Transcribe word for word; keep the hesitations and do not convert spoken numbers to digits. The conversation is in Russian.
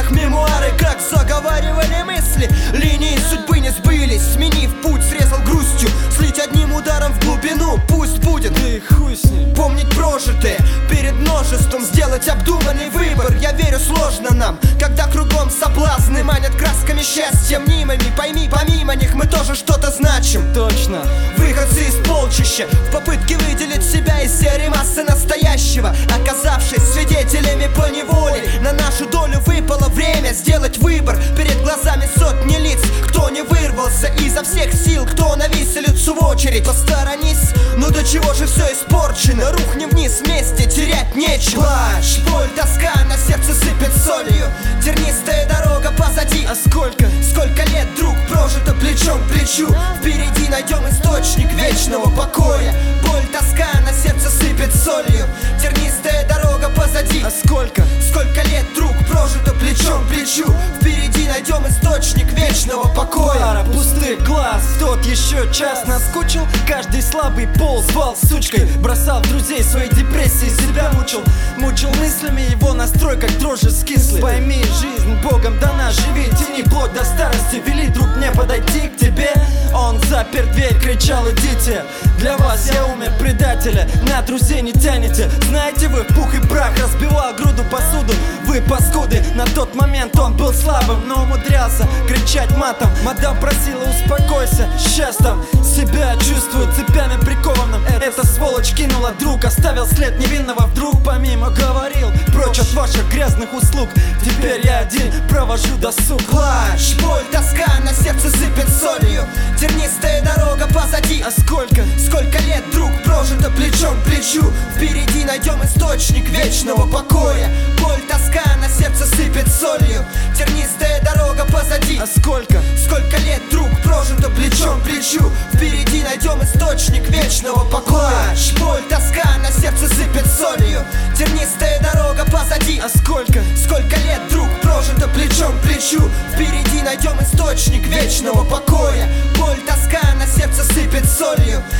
страницах мемуары, как заговаривали мысли. Линии судьбы не сбылись, сменив путь, срезал грустью. Слить одним ударом в глубину, пусть будет. Да и хуй с ним. Помнить прожитое перед множеством, сделать обдуманный выбор. Я верю, сложно нам, когда кругом соблазны манят красками счастья мнимыми. Пойми, помимо них мы тоже что-то значим. Точно. Выходцы из полчища в попытке выделить себя из серой массы настоящего, оказавшись свидетелями поневоле. На нашу долю выпало время сделать выбор. Перед глазами сотни лиц, кто не вырвался изо всех сил, кто на виселицу в очередь. Посторонись, ну до чего же все испорчено. Рухнем вниз вместе, терять нечего. Плачь, боль, тоска на сердце сыпет солью. Тернистая дорога позади. А сколько? Сколько лет, друг, прожито плечом к плечу. Впереди найдем источник вечного покоя. Боль, тоска на сердце сыпет солью. Тернистая дорога позади. А сколько? Сколько лет, друг, прожито плечом к плечу. Впереди найдем источник вечного покоя. Пара пустых глаз, тот еще час наскучил. Каждый слабый пол звал сучкой. Бросал в друзей свои депрессии, себя мучил. Мучил мыслями его настрой, как дрожжи скислый. Пойми, жизнь Богом дана, живи, тяни плоть до старости. Вели, друг, мне подойти к тебе. Он запер дверь, кричал: идите. Для вас я умер, предателя, на друзей не тянете. Знаете вы, в пух и прах разбивал груду посуду. Вы паскуды, на тот момент он был слабым, но умудрялся кричать матом. Мадам просила: успокойся, сейчас там себя чувствую цепями прикованным. Эта сволочь кинула друг, оставил след невинного. Вдруг помимо говорил: прочь от ваших грязных услуг. Теперь я один провожу досуг. Плачь, боль, тоска на сердце сыпет солью. Тернистая дорога позади. А сколько? Сколько лет, друг, прожито плечом к плечу. Впереди найдем источник вечного покоя. Боль, тоска на сердце сыпет солью. Тернистая дорога позади. А сколько? Сколько лет, друг, прожито плечом к плечу. Впереди найдем источник вечного покоя. Плачь, боль, тоска на сердце сыпет солью. Тернистая дорога позади. А сколько? Сколько лет, друг, прожито плечом к плечу. Впереди найдем источник вечного покоя. Боль, тоска на сердце сыпет солью.